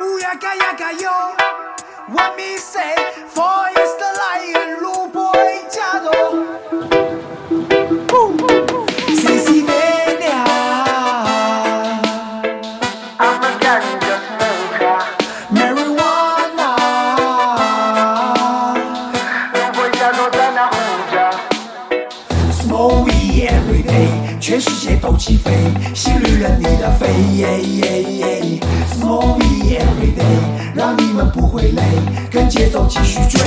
Ooh yaka yaka yo, what me say? For is the lion, blue boy jado. Sissy mania, I'm a ganja smoker. marijuana. Boy jado tana huja. Smoke weed every day，全世界都起飞，心率任你的飞。Smoke weed every day，让你们不会累，跟节奏继续追。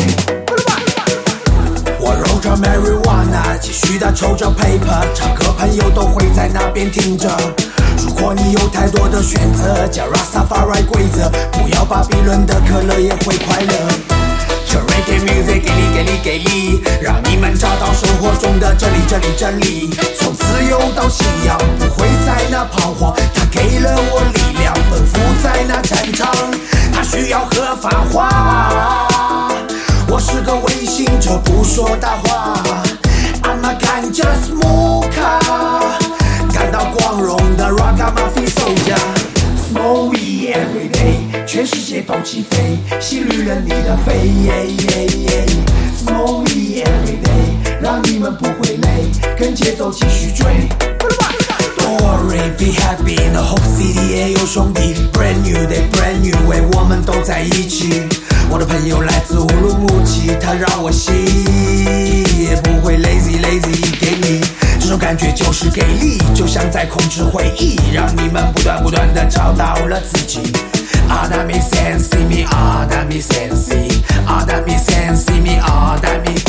我揉着 marijuana， 继续地抽着 paper， 唱歌朋友都会在那边听着。如果你有太多的选择，叫 Rastafari 规则，不要巴比伦的可乐也会快乐。这 reggae music 给力，让你们找到生活中的真理。从自由到信仰，不会在那彷徨。它给了我力量，奔赴在那战场。它需要合法化。我是个伪行者，不说大话。I'm a ganja smoker， 感到光荣的 Ragamuffin soldier。Smoke weed every day， 全世界都起飞，心率任你的飞。Smoke weed every day， 让你们不会累，跟节奏继续追。Don't worry, be happy in the whole city 也有兄弟 ，brand new day, brand new way， 我们都在一起。我的朋友来自乌鲁木齐，他让我吸，也不会 lazy 给你。这种感觉就是给力，就像在控制回忆，让你们不断地找到了自己。Ah, that makes sense, see me. Ah, that makes sense, see. Ah, that makes sense, see me. Ah, that makes.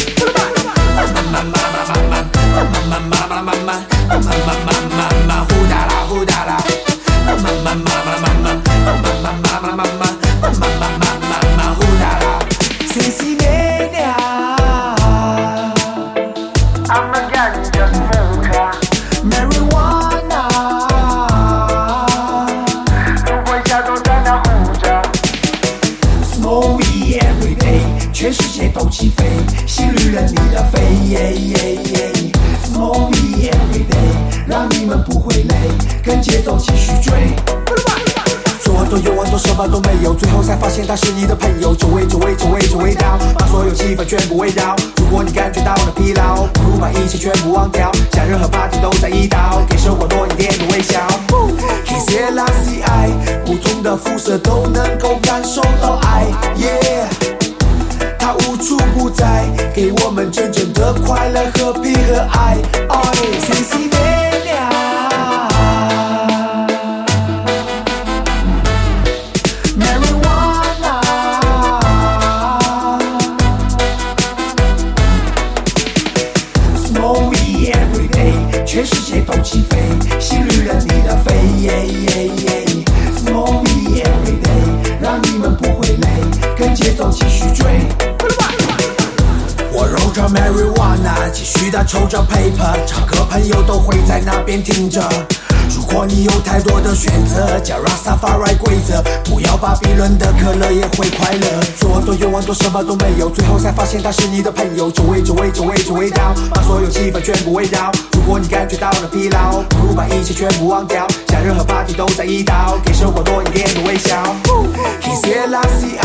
Who da la? Sissy mania. I'm a ganja smoker. Marijuana. Boy jado tana huja. Smoke weed every day， 全世界都起飞，心率任你的飞。Smoke weed every day， 让你们不会累，跟节奏继续追。左多右往多，什么都没有，最后才发现他是你的朋友。久违到，把所有气氛全部围绕。如果你感觉到了疲劳，不如把一切全部忘掉。假日和 party 都在一道，给生活多一点的微笑。Kiss la C I， 不同的肤色都能够感受到爱。Yeah， 它无处不在，给我们真正的快乐、和平和爱。Sissy mania。Smoke weed every day， 全世界都起飞，心率任你的飞。Smoke weed every day， 让你们不会累，跟节奏继续追。我揉着 marijuana， 继续地抽着 paper， 唱歌朋友都会在那边听着。如果你有太多的选择，叫 Rastafari 规则，不要巴比伦的可乐也会快乐。左多右往多，什么都没有，最后才发现他是你的朋友。久违到，把所有气氛全部围绕。如果你感觉到了疲劳，不如把一切全部忘掉。假日和 party 都在一道，给生活多一点的微笑。Kiss la C